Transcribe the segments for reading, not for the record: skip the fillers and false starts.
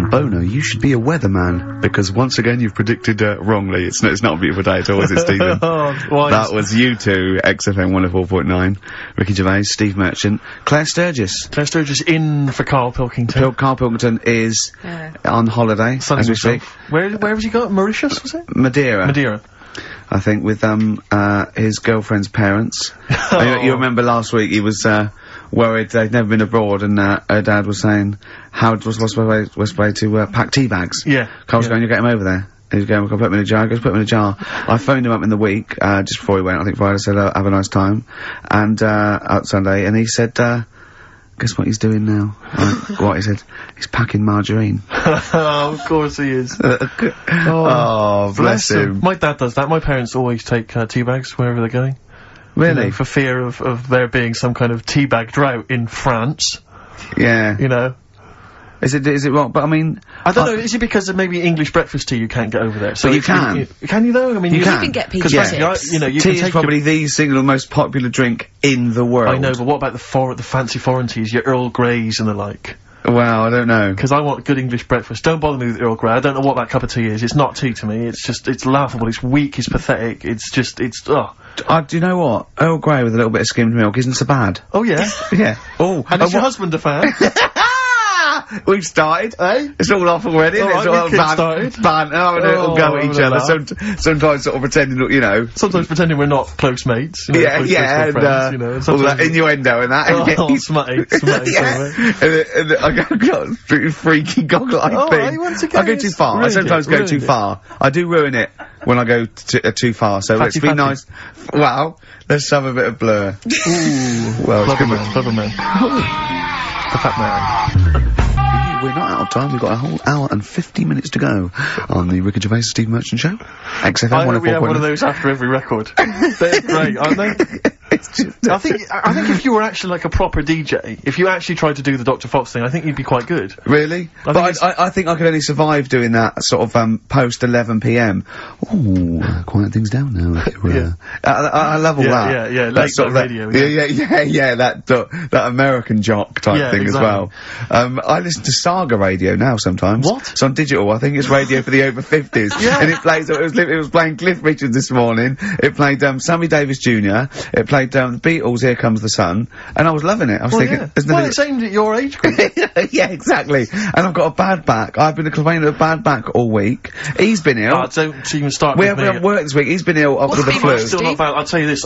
Bono, you should be a weatherman, because once again you've predicted wrongly. It's not a beautiful day at all, is it, Stephen? That was U2, XFM 104.9. Ricky Gervais, Steve Merchant, Claire Sturgis. Claire Sturgis in for Carl Pilkington. Carl Pilkington is on holiday, as we speak. Where has he got? Mauritius, was it? Madeira. I think, with, his girlfriend's parents. You remember last week he was, worried they'd never been abroad, and, her dad was saying, what's the way to, pack tea bags? Yeah. Carl's going, you get him over there. He's going, we'll put him in a jar. He goes, put him in a jar. I phoned him up in the week, just before he went, I think Friday, said, have a nice time. And, Sunday, and he said, guess what he's doing now? What he said? He's packing margarine. Oh, of course he is. Oh, bless him. My dad does that. My parents always take, tea bags wherever they're going. Really? You know, for fear of there being some kind of tea bag drought in France. Yeah. You know? Is it wrong? But I mean, I don't know. Is it because of maybe English breakfast tea you can't get over there? So you can. Can you though? I mean, you can get peach tips. You know, you tea can is probably the single most popular drink in the world. I know, but what about the fancy foreign teas, your Earl Greys and the like? Well, I don't know. Because I want good English breakfast. Don't bother me with Earl Grey. I don't know what that cup of tea is. It's not tea to me. It's laughable. It's weak. It's pathetic. Do you know what? Earl Grey with a little bit of skimmed milk isn't so bad. Oh, yeah? Yeah. Oh. And is your husband a fan? We've started. Eh? It's all off already. All It's right, all started. It'll go at each other. Sometimes sort of pretending, you know. Sometimes pretending we're not close mates. You know, and, friends, you know. All that innuendo and that. Oh, smutty. And I got a freaky goggle-eyed thing. I go too far. Really I sometimes go too far. I do ruin it when I go too far, so let's be nice. Well, let's have a bit of Blur. Ooh. Well, clever man. The fat man. We're not out of time. We've got a whole hour and 50 minutes to go on the Ricky Gervais Steve Merchant Show. XFM 104.9. I hope we have one of those after every record. They're great, aren't they? I think if you were actually like a proper DJ, if you actually tried to do the Dr. Fox thing, I think you'd be quite good. Really? I think I could only survive doing that sort of, post 11 PM. Ooh, quiet things down now. I love all that. Yeah, late sort of radio. That American jock type thing as well. I listen to Saga Radio now sometimes. What? It's on digital. I think it's radio for the over 50s. Yeah. And it plays, it was playing Cliff Richards this morning. It played, Sammy Davis Jr. It played, the Beatles' Here Comes the Sun. And I was loving it. I was thinking, it's aimed at your age group. Yeah, exactly. And I've got a bad back. I've been complaining of a bad back all week. He's been ill. Don't even start we with me. haven't worked this week. He's been ill with the flu. Still not bad. I'll tell you this,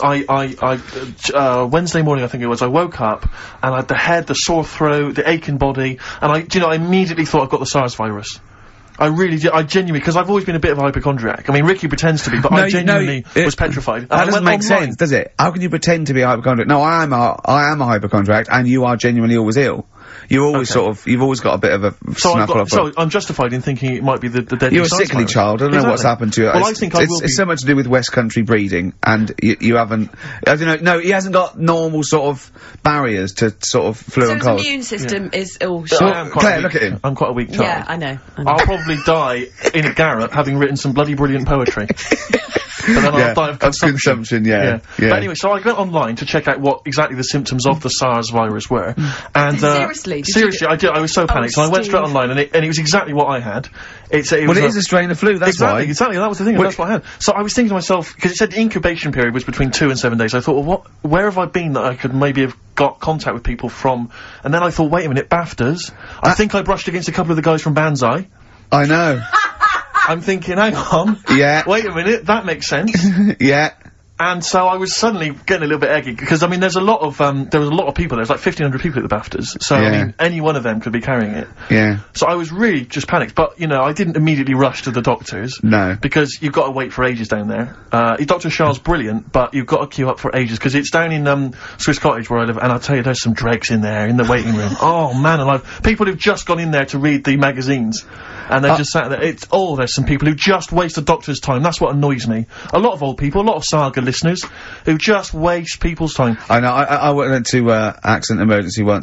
Wednesday morning I think it was, I woke up and I had the head, the sore throat, the aching body, and I immediately thought I've got the SARS virus. I really did. I genuinely, because I've always been a bit of a hypochondriac. I mean, Ricky pretends to be, but I genuinely was petrified. That doesn't make sense, does it? How can you pretend to be a hypochondriac? No, I am a hypochondriac, and you are genuinely always ill. You're always you've always got a bit of a snuffle. So I'm justified in thinking it might be the deadly You're a sickly child. I don't know what's happened to you. Well, I think it's so much to do with West Country breeding, and you haven't. I don't know. No, he hasn't got normal sort of barriers to sort of flu and cold. His immune system is all Claire, look at him. I'm quite a weak child. Yeah, I know. I'll probably die in a garret having written some bloody brilliant poetry. But then I'll die of consumption. Yeah. But anyway, so I went online to check out what exactly the symptoms of the SARS virus were. And, seriously, I did. I was so panicked. So I went straight online and it was exactly what I had. It is a strain of flu, that's why. Exactly, that was the thing, that's what I had. So I was thinking to myself, because it said the incubation period was between 2 and 7 days, I thought, well, where have I been that I could maybe have got contact with people from? And then I thought, wait a minute, BAFTAs? I think I brushed against a couple of the guys from Banzai. I know. I'm thinking, hang on. Yeah. Wait a minute, that makes sense. Yeah. And so I was suddenly getting a little bit eggy, because, I mean, there was a lot of people, there's like 1,500 people at the BAFTAs, so, I mean, any one of them could be carrying it. Yeah. So I was really just panicked, but, you know, I didn't immediately rush to the doctors. No. Because you've got to wait for ages down there. Dr. Shah's brilliant, but you've got to queue up for ages, because it's down in, Swiss Cottage where I live, and I'll tell you, there's some dregs in there, in the waiting room. Oh, man alive. People who've just gone in there to read the magazines. And they're just sat there. There's some people who just waste the doctor's time. That's what annoys me. A lot of old people, a lot of Saga listeners, who just waste people's time. I know. I went to accident emergency once because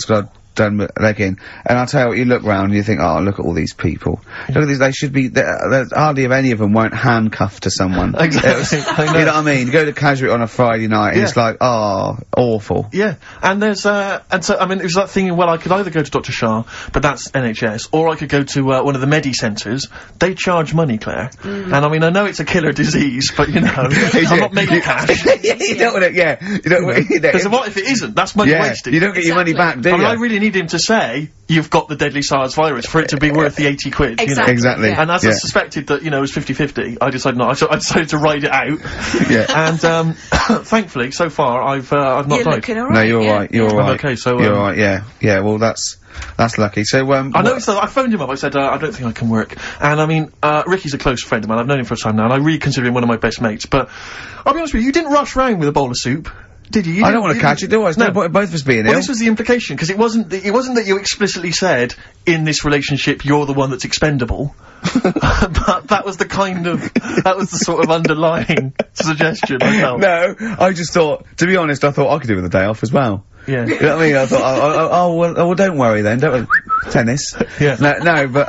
done with legging. And I'll tell you what, you look round and you think, oh, look at all these people. Look at these, they should be, there's hardly any of them weren't handcuffed to someone. Exactly. You know what I mean? You go to Casuarina on a Friday night and it's like, oh, awful. Yeah, and there's, and so, I mean, it was that thing, well, I could either go to Dr. Shah, but that's NHS, or I could go to, one of the Medi centres. They charge money, Claire. And I mean, I know it's a killer disease, but you know, I'm not making cash. You don't want it, you don't want it, Because what if it isn't? That's money wasted. You don't get your money back, do you? I mean, I really need him to say, you've got the deadly SARS virus for it to be worth the 80 quid, you know? Exactly. Yeah. And as I suspected that, you know, it was 50-50, I decided not. I decided to ride it out. And, thankfully, so far, I've not You're died. looking alright. No, you're alright, you're alright. Okay, so, you're alright, yeah, well, that's lucky. So, I noticed that I phoned him up, I said, I don't think I can work. And I mean, Ricky's a close friend of mine, I've known him for a time now, and I really consider him one of my best mates, but I'll be honest with you, you didn't rush round with a bowl of soup. Did you? I don't want to catch it, do I? It's no point in both of us being ill. Well, this was the implication, because it wasn't that you explicitly said, in this relationship, you're the one that's expendable. But that was the sort of underlying suggestion I felt. No, I just thought, to be honest, I thought I could do with a day off as well. Yeah. You know what I mean? I thought, well, don't worry then, don't tennis. Yeah. No, but,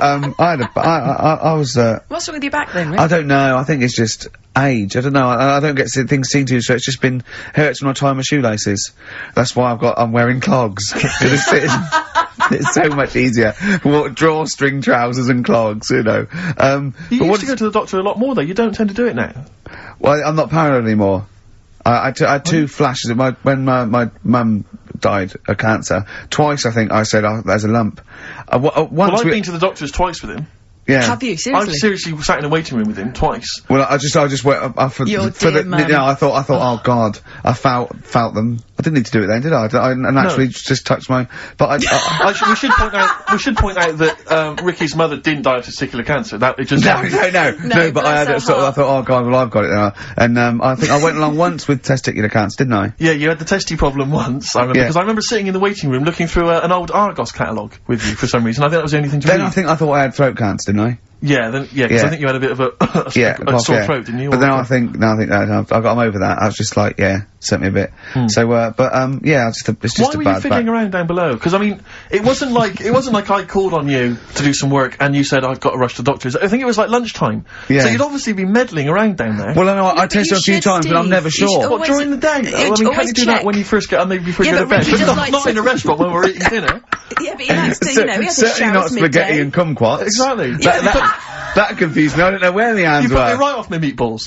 I was, What's wrong with your back then, Rick? I don't know, I think it's just age, I don't know, I don't get things seen to, so it's just been, hurts when I tie my shoelaces. That's why I'm wearing clogs. It's so much easier. Drawstring trousers and clogs, you know. You used to go to the doctor a lot more though, you don't tend to do it now. Well, I'm not paranoid anymore. I had two flashes when my mum died of cancer. Twice, I think, I said, oh, there's a lump. Once I've been to the doctors twice with him. Yeah. Have you? Seriously? I've seriously sat in a waiting room with him twice. Well, I just went for the, mum. you know, I thought, oh God, I felt them. I didn't need to do it then, did I? I naturally just touched my, but we should point out that, Ricky's mother didn't die of testicular cancer. That, it just... No, but I had it sort of, I thought, oh God, well I've got it now. And, I think I went along once with testicular cancer, didn't I? Yeah, you had the testy problem once, I remember, because I remember sitting in the waiting room looking through an old Argos catalogue with you for some reason. I think that was the only thing to read. Then I thought I had throat cancer, didn't I? Yeah, because I think you had a bit of a sore throat, didn't you? But then I think that I'm over that. I was just like, sent me a bit. So, it's just Why a were bad you fiddling around down below? Because I mean, it wasn't like I called on you to do some work and you said I've got to rush to the doctors. I think it was like lunchtime. Yeah. So you'd obviously be meddling around down there. Well, I know, I tested a few times, but I'm never sure. What, during the day? I mean, can't you do that when you first get, maybe before you go to bed? Not in a restaurant when we're eating dinner. Yeah, but he likes to, you know, he has a certainly not spaghetti and kumquats. Exactly. That confused me. I don't know where the hands You were. put me right off my meatballs.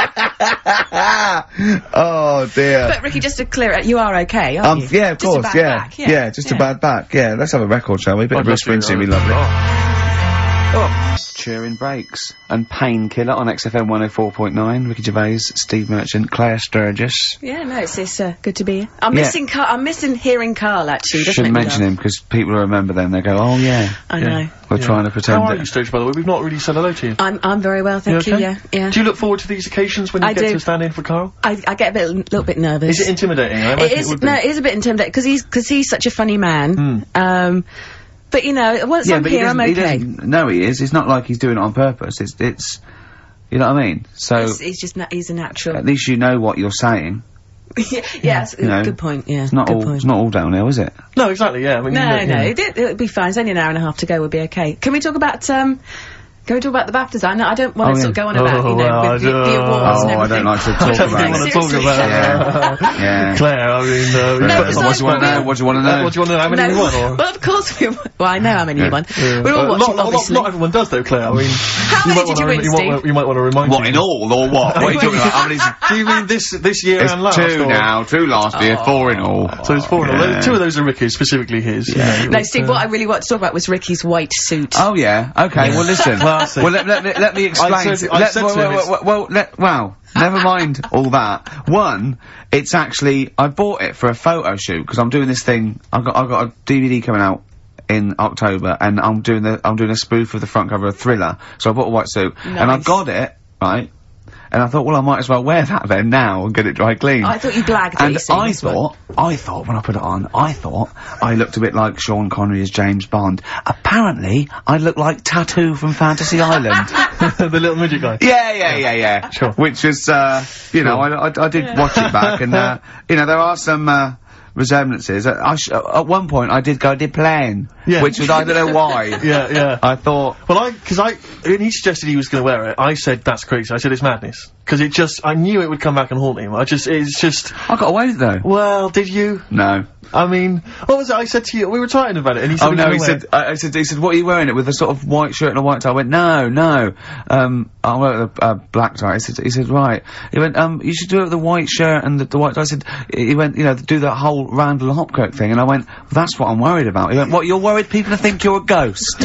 Oh dear. But Ricky, just to clear it, you are okay, aren't you? Yeah, of course, just a bad back, yeah, just a bad back, yeah. Let's have a record, shall we? A bit of Bruce Springsteen, be lovely. Cheering breaks and Painkiller on XFM 104.9. Ricky Gervais, Steve Merchant, Claire Sturgis. Yeah, no, it's good to be here. I'm missing hearing Carl, actually. Shouldn't mention him, because people remember them, they go, oh yeah. I know. We're trying to pretend. How are you, Sturgis, by the way? We've not really said hello to you. I'm very well, thank you, yeah. Do you look forward to these occasions when you get to stand in for Carl? I get a little bit nervous. Is it intimidating? It is a bit intimidating, because he's such a funny man. But you know, once I'm here, I'm okay. No, he is. It's not like he's doing it on purpose. It's, you know what I mean? So he's a natural. At least you know what you're saying. Yeah, good point. Yeah, it's not all downhill, is it? No, exactly. Yeah. I mean, it'll be fine. It's only an hour and a half to go. We'll be okay. Can we talk about Can we talk about the BAFTAs? I don't want to sort of go on about, with the awards and everything. I don't like to talk about it. I don't want to talk about it. Yeah. Claire, I mean, what do you want to know? What do you want to know? What do you want to know? How many you won? Or? Well, of course well, I know how many you won. We're all watching, obviously. Not everyone does, though, Claire. I mean, how many did you win, Steve? You might want to remind me. What, in all, or what? What are you talking about? How many? Do you mean this year and last? Two now, 2 last year, 4 in all. So it's 4 in all. 2 of those are Ricky's, specifically his. No, Steve, what I really want to talk about was Ricky's white suit. Oh, yeah. Okay, well, listen. Well, let me explain. Never mind all that. One, it's actually, I bought it for a photo shoot, because I'm doing this thing, I've got a DVD coming out in October, and I'm doing a spoof of the front cover of Thriller, so I bought a white suit, and I got it, right, and I thought, well, I might as well wear that then now and get it dry clean. I thought you blagged and these I thought when I put it on, I looked a bit like Sean Connery as James Bond. Apparently, I looked like Tattoo from Fantasy Island. The little midget guy. Yeah. Sure. Which is, I did watch it back, and, there are some, resemblances. At one point, I did plan, which was, I don't know why. Yeah. I thought... Well, when he suggested he was gonna wear it, I said, that's crazy. I said, it's madness. Because I knew it would come back and haunt him. I got away with it, though. Well, did you? No. I mean, what was it I said to you? We were talking about it, and he said... Oh, no, he said, what are you wearing it with? A sort of white shirt and a white tie? I went, no. I'll wear a black tie. He said, right. He went, you should do it with the white shirt and the white tie. I said, he went, you know, do that whole Randall Hopkirk thing, and I went, well, that's what I'm worried about. He went, what, you're worried people will think you're a ghost?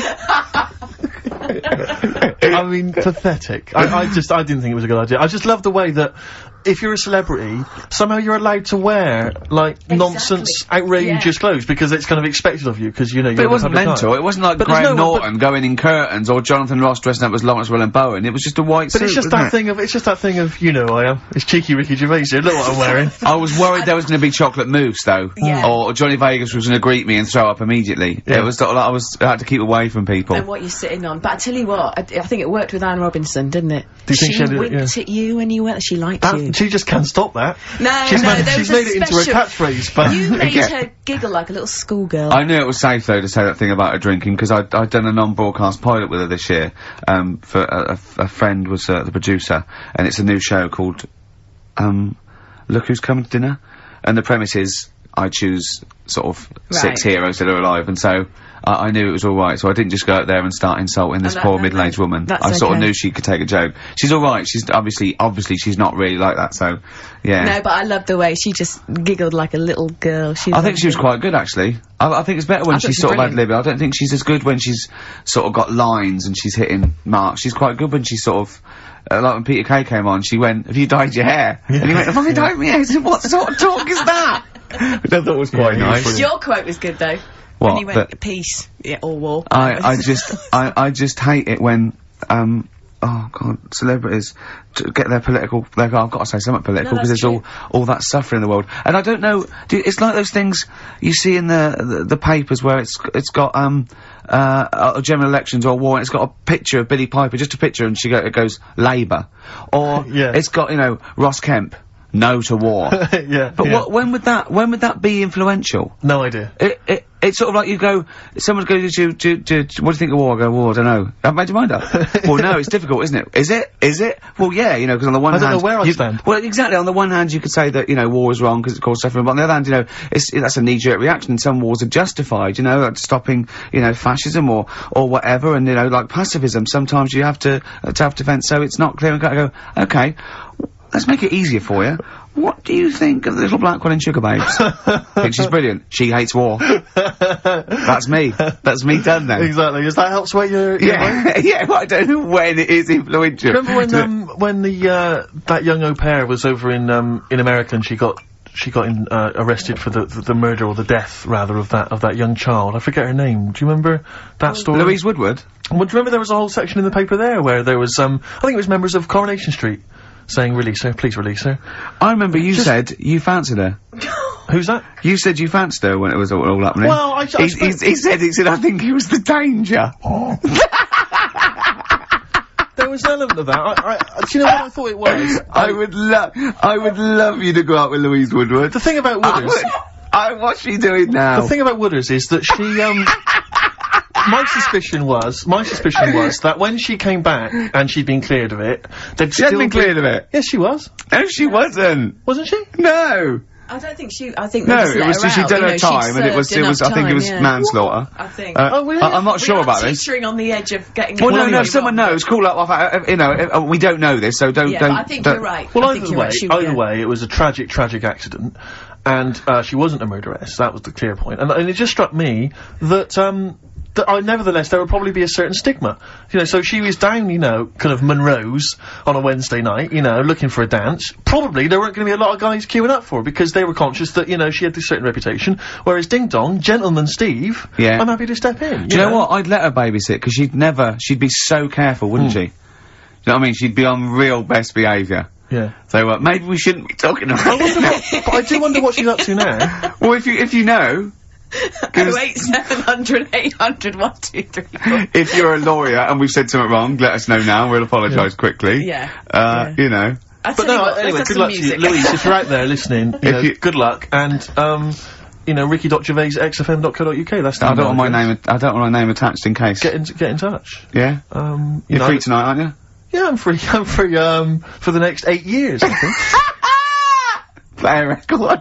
I mean, pathetic. I didn't think it was a good idea. I just love the way that if you're a celebrity, somehow you're allowed to wear, like, nonsense, outrageous clothes, because it's kind of expected of you, because, you know, you're But it wasn't mental. It wasn't like Graham Norton going in curtains, or Jonathan Ross dressing up as Lawrence Llewellyn-Bowen. It was just a white suit, But it's just that thing of, you know, I am. It's cheeky Ricky Gervais here. Look what I'm wearing. I was worried there was going to be chocolate mousse, though. Yeah. Or Johnny Vegas was going to greet me and throw up immediately. Yeah. It was sort of like I had to keep away from people. And what you're sitting on. But I tell you what, I think it worked with Anne Robinson, didn't it? Do you think she winked at you when you went, she liked you. She just can't stop that. She's made it into a catchphrase, but... You made her giggle like a little schoolgirl. I knew it was safe, though, to say that thing about her drinking, because I'd done a non-broadcast pilot with her this year, for a friend was the producer, and it's a new show called, Look Who's Coming to Dinner, and the premise is, I choose sort of 6 heroes that are alive, and so I knew it was alright, so I didn't just go out there and start insulting this poor middle-aged woman. I sort of knew she could take a joke. She's alright, she's obviously she's not really like that, so, yeah. No, but I loved the way she just giggled like a little girl. I think she was quite good, actually. I think it's better when she's sort of ad-libbing. I don't think she's as good when she's sort of got lines and she's hitting marks. She's quite good when she's sort of, like when Peter Kay came on, she went, have you dyed your hair? And he went, have I dyed my hair? I said, what sort of talk is that? Which I thought was quite nice. Your quote was good, though. What? When you went, peace, or war. I just hate it when, oh god, celebrities get their political, I've got to say something political, because there's all that suffering in the world. And I don't know, it's like those things you see in the papers where it's got, general elections or war, and it's got a picture of Billie Piper, just a picture, and it goes, Labour. Or, it's got, you know, Ross Kemp, no to war. But when would that be influential? No idea. It's sort of like you go, someone goes to what do you think of war? I go, well, I don't know. I've made your mind up. Well, no, it's difficult, isn't it? Is it? Well, yeah, you know, because on the one hand... I don't know where I stand. Well, exactly, on the one hand you could say that, you know, war is wrong because it causes suffering, but on the other hand, you know, that's a knee-jerk reaction, and some wars are justified, you know, like stopping, you know, fascism or whatever, and, you know, like pacifism, sometimes you have to have defence, so it's not clear and cut. I go, okay, let's make it easier for you. What do you think of the little black one in Sugar Babes? I think she's brilliant. She hates war. That's me. That's me done then. Exactly. Does that help sway your mind? Yeah, but I don't know when it is influential. Remember when that young au pair was over in America and she got arrested for the murder or the death rather of that young child. I forget her name. Do you remember that story? Louise Woodward. Well, do you remember there was a whole section in the paper there where there was I think it was members of Coronation Street saying, release her, please release her. I remember you said you fancied her. Who's that? You said you fancied her when it was all happening. Well, he said I think he was the danger. There was an element of that. Do you know what I thought it was? I would love you to go out with Louise Woodward. The thing about Wooders... what's she doing now? The thing about Wooders is that she, My suspicion was that when she came back and she'd been cleared of it, she hadn't been cleared of it. Yes, she was. No, she wasn't. Wasn't she? No. I don't think I think no, it was she'd done her time, and it was I think it was manslaughter. I think. I'm not sure about this. Teetering on the edge of getting. Well, no, someone knows. Call up. You know, we don't know this, so don't. But I think you're right. Well, either way, it was a tragic accident, and she wasn't a murderess. That was the clear point, and it just struck me that nevertheless, there would probably be a certain stigma. You know, so she was down, you know, kind of Monroe's on a Wednesday night, you know, looking for a dance. Probably there weren't going to be a lot of guys queuing up for her because they were conscious that, you know, she had this certain reputation. Whereas Ding Dong, Gentleman Steve, I'm happy to step in. Do you know what? I'd let her babysit because she'd be so careful, wouldn't she? Do you know what I mean? She'd be on real best behaviour. Yeah. So, maybe we shouldn't be talking about it. But I do wonder what she's up to now. Well, if you know... 08700 800 1234. If you're a lawyer and we've said something wrong, let us know now. We'll apologise quickly. Yeah. You know. But no, anyway, good luck to you, Louise. If you're out there listening, good luck. And you know, ricky.gervais@xfm.co.uk. That's the I don't want my email name. I don't want my name attached in case. Get in touch. Yeah. You You're know, free tonight, aren't you? Yeah, I'm free. I'm free. For the next 8 years, I think. Play a record.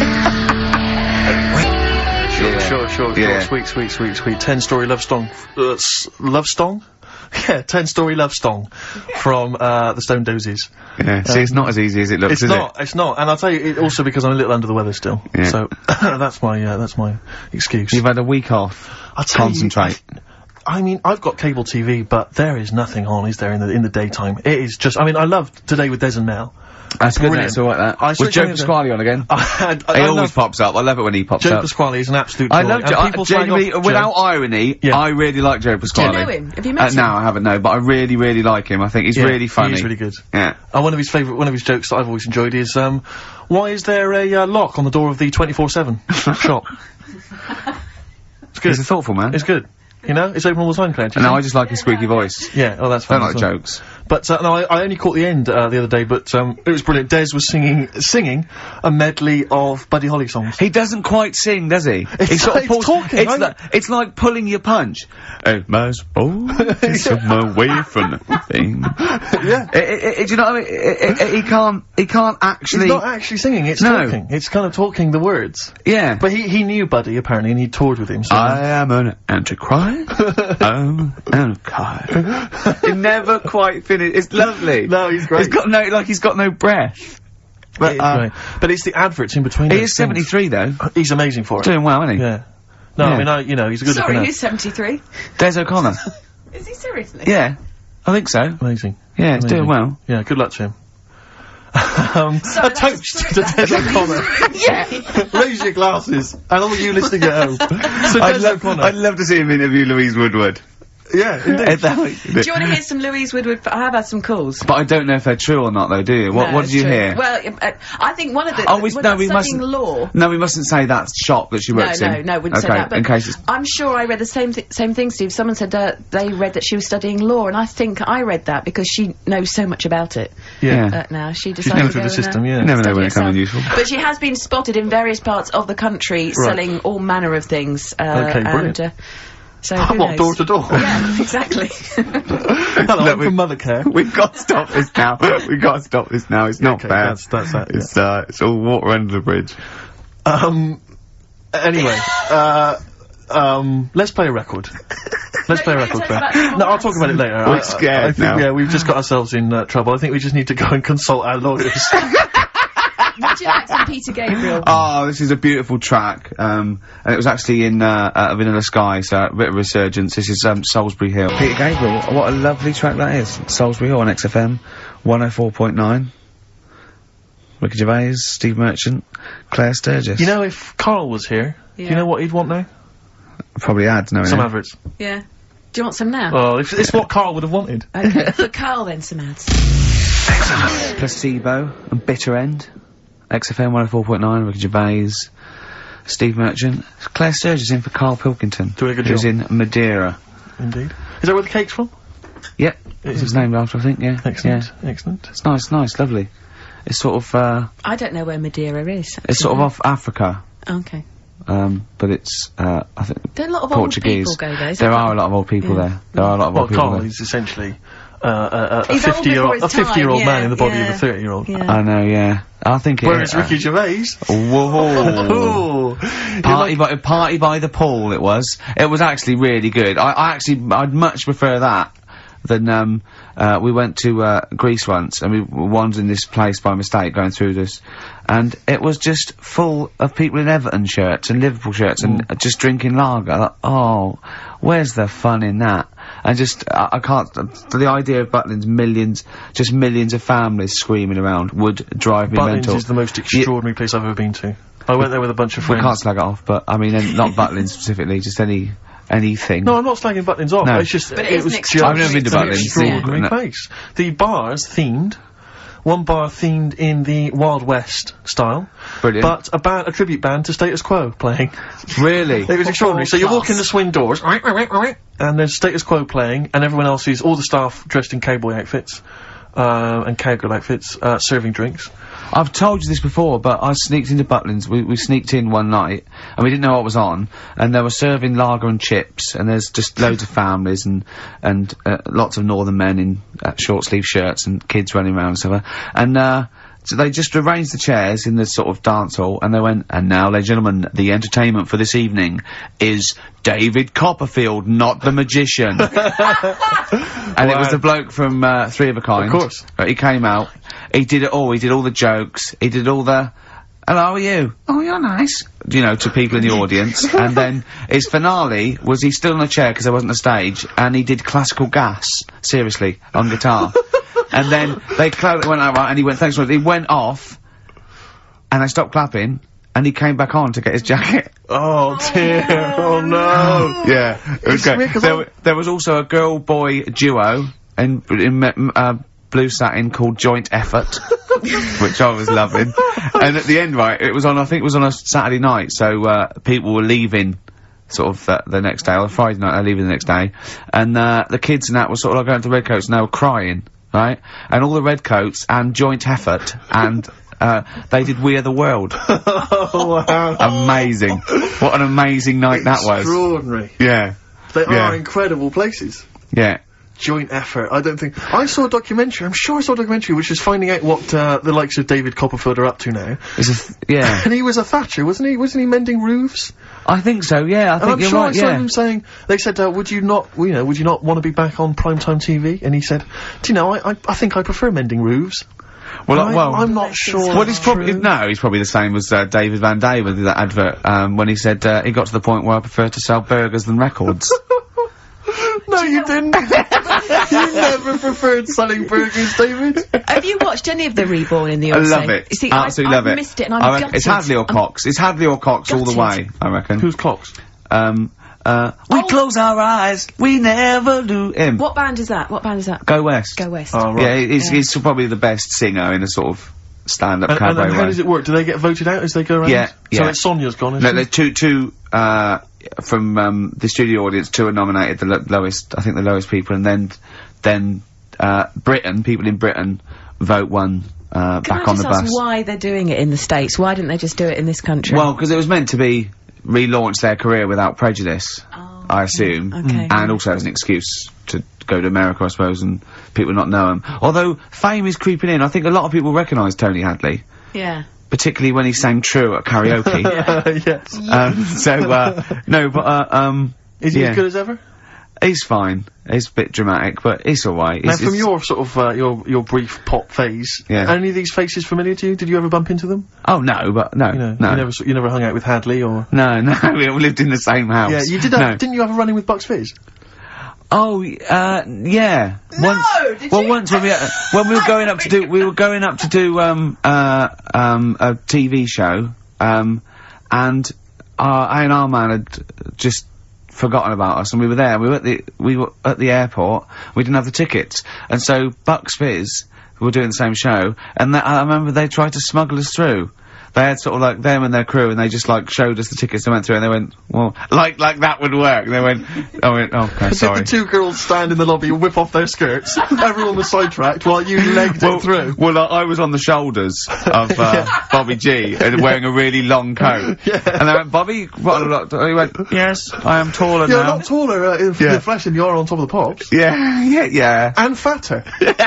Sure. Yeah. Sweet. 10-story love song. Love song? Yeah, 10-story love song from the Stone Dozes. Yeah. See, it's not as easy as it looks, is it? It's not. And I'll tell you, it also because I'm a little under the weather still. Yeah. So that's my excuse. You've had a week off. I'll tell Concentrate. I mean, I've got cable TV, but there is nothing on, is there, in the daytime? It is just. I mean, I loved Today with Des and Mel. That's good. Brilliant. That's all right. I Was switched Joe on the- Pasquale on again? I He always pops up. I love it when he pops Joe up. Pasquale is an absolute joy. I love And Joe. people slag Genuinely, off without Joe. irony, Yeah. I really like Joe Pasquale. know him? Have you met him? No, I haven't, no, but I really, really like him. I think he's Yeah, really funny. He's really good. Yeah. One of his jokes that I've always enjoyed is, why is there a lock on the door of the 24/7 shop? It's good. He's a thoughtful man. It's good. You know, it's open all the time, Claire. No, I just like his squeaky voice. Yeah, oh, that's I fine. don't like as well. jokes. But, no, I only caught the end, the other day, but, it was brilliant. Des was singing a medley of Buddy Holly songs. He doesn't quite sing, does he? It's He sort of like pulls- talking, it's like pulling your punch. Oh, my my way from the thing. Yeah. Do you know what I mean? He can't actually. It's not actually singing, it's No. talking. It's kind of talking the words. Yeah. But he knew Buddy, apparently, and he toured with him, so. I am an antichrist. I'm an antichrist. It never quite finished. It's lovely. No, he's great. He's got no breath. But, It's great. But it's the adverts in between. he those is things. 73 though. He's amazing for it. Doing well, isn't he? Yeah. No, Yeah. I mean, you know, he's a good Sorry, looking who's 73? Des O'Connor. Is he seriously? Yeah. I think so. Amazing. Yeah, he's doing Amazing. well. Yeah, good luck to him. Sorry, A that was toast to Des O'Connor. Yeah. Raise your glasses. And all you listening at home. So Des O'Connor. I'd love to see him interview Louise Woodward. Yeah, indeed. Do you want to hear some Louise Woodward? I have had some calls. But I don't know if they're true or not, though, do you? What No, did it's you true. hear? Well, I think one of the. Oh, we studying mustn't. law. No, we mustn't say that shop that she works in. No, wouldn't say Okay, that. But in case it's. I'm sure I read the same thing, Steve. Someone said they read that she was studying law, and I think I read that because she knows so much about it. Yeah. Now she She's decided never to through go the system, and, yeah. You never know study when it comes in herself. useful. But she has been spotted in various parts of the country selling all manner of things. Okay, brilliant. And, so who What, knows? door to door? Yeah, exactly. Hello, Look, I'm from Mothercare. We've got to stop this now. We've got to stop this now. It's not Okay, fair. that's that, yeah. It's all water under the bridge. Anyway, let's play a record. Let's play a record, Claire. No, I'll talk about it later. We're scared I think, now. Yeah, we've just got ourselves in trouble. I think we just need to go and consult our lawyers. Would you like some Peter Gabriel? Oh, this is a beautiful track. And it was actually in Vanilla Sky, so a bit of resurgence. This is Salisbury Hill. Peter Gabriel, what a lovely track that is. Salisbury Hill on XFM 104.9. Ricky Gervais, Steve Merchant, Claire Sturgis. You know, if Carl was here, do you know what he'd want now? Probably ads, no. Some adverts. Yeah. Do you want some now? Oh, it's what Carl would have wanted. Okay. For Carl, then, some ads. Placebo and Bitter End. XFM 104.9, Ricky Gervais, Steve Merchant. Claire Sturgis in for Carl Pilkington. Doing a good who's job. in Madeira. Indeed. Is that where the cake's from? Yep. It's his named after, I think, yeah. Excellent. Yeah. Excellent. It's nice, lovely. It's sort of, I don't know where Madeira is. it's sort of off Africa. Okay. But it's, I think, There are a lot of Portuguese. old people go there. There are a lot of old people there. There are a lot of Well, old people Carl there. is essentially a He's old before his time, 50-year-old man yeah, in the body yeah. of a 30-year-old. Yeah. I know, yeah. I think it Whereas Ricky Gervais. Whoa. Oh, Party by the Pool, it was. It was actually really good. I'd much prefer that than, we went to, Greece once, and we wandered in this place by mistake going through this, and it was just full of people in Everton shirts and Liverpool shirts and just drinking lager. Like, oh, where's the fun in that? And just, I can't, the idea of Butlins, millions of families screaming around would drive me Butlins mental. is the most extraordinary place I've ever been to. I went there with a bunch of friends. We can't slag it off, but I mean, not Butlins specifically, just anything. No, I'm not slagging Butlins off. No. It's just But it it is was an just I've never been to an Butlins. extraordinary Yeah. place. The bars themed. One bar themed in the Wild West style. Brilliant. But a tribute band to Status Quo playing. Really? It was extraordinary. So you walk in the swing doors, and there's Status Quo playing, and everyone else is, all the staff dressed in cowboy outfits. and cowgirl outfits, serving drinks. I've told you this before, but I sneaked into Butlins. We sneaked in one night, and we didn't know what was on, and they were serving lager and chips, and there's just loads of families and lots of northern men in short sleeve shirts and kids running around and stuff. And so they just arranged the chairs in this sort of dance hall, and they went, and now, ladies and gentlemen, the entertainment for this evening is David Copperfield, not the magician. And it was the bloke from Three of a Kind. Of course. He came out, he did it all, he did all the jokes, he did all the, hello, how are you? Oh, you're nice. You know, to people in the audience. And then his finale was he stood on a chair because there wasn't a stage, and he did Classical Gas, seriously, on guitar. And then they went out, right, and he went, thanks for it. He went off, and they stopped clapping, and he came back on to get his jacket. Oh dear, oh no. Yeah, it was great. There was also a girl-boy duo in blue satin called Joint Effort, which I was loving. And at the end, right, it was on, I think it was on a Saturday night, so, people were leaving sort of the next day, or Friday night, they're leaving the next day, and, the kids and that were sort of like going to Redcoats, and they were crying. Right? And all the Redcoats and Joint Effort and, they did We Are the World. Oh, wow. Amazing. What an amazing night that was. Extraordinary. Yeah. They are incredible places. Yeah. Joint Effort. I don't think... I saw a documentary, I'm sure I saw a documentary which is finding out what, the likes of David Copperfield are up to now. Yeah. And he was a thatcher, wasn't he? Wasn't he mending roofs? I think so, yeah. I think you're right, yeah. I saw him saying, they said, would you not want to be back on primetime TV? And he said, do you know, I think I prefer mending roofs. Well, I'm not sure. Well, he's probably the same as David Van Day with that advert, when he said, he got to the point where I prefer to sell burgers than records. No, you didn't. You never preferred selling burgers, David. Have you watched any of the Reborn in the USA? I love it. See, absolutely love it. I missed it, and I'm gutted. It's Hadley or Cox. It's Hadley or Cox all the way, I reckon. Who's Cox? We close our eyes, we never do him. What band is that? Go West. Go West. Oh, right. Yeah, he's probably the best singer in a sort of stand-up cabaret and how way. does it work? Do they get voted out as they go around? Yeah, So like Sonia's gone, No, there's two, from, the studio audience, two are nominated, the lowest, I think the lowest people, and then, Britain, people in Britain, vote one, back on the bus. Can I just ask why they're doing it in the States? Why didn't they just do it in this country? Well, because it was meant to be relaunch their career without prejudice, I assume. Okay. And also as an excuse to go to America, I suppose, and people not know him. Although, fame is creeping in. I think a lot of people recognise Tony Hadley. Yeah. Particularly when he sang True at karaoke. Yes. No, but, Is he as good as ever? He's fine. He's a bit dramatic, but he's alright. Now, from your sort of, your brief pop phase, are any of these faces familiar to you? Did you ever bump into them? Oh, no, but no, no. You never hung out with Hadley, or? No, we lived in the same house. Yeah, you did that, didn't you have a run-in with Bucks Fizz? Oh, yeah. No, did you? Once when we were going up to do, a TV show, and, A&R man had just forgotten about us, and we were there, we were at the airport, we didn't have the tickets, and so Bucks Fizz were doing the same show, and I remember they tried to smuggle us through. They had sort of like them and their crew, and they just like showed us the tickets and went through, and they went, well, like that would work. And they went, okay, sorry. Did the two girls stand in the lobby and whip off their skirts? Everyone was sidetracked while you legged it through. Well, I was on the shoulders of Bobby G, and wearing a really long coat. Yeah. And they went, Bobby, what? He went, yes, I am taller now. You're not taller in the flesh than you are on top of the pops. Yeah. And fatter.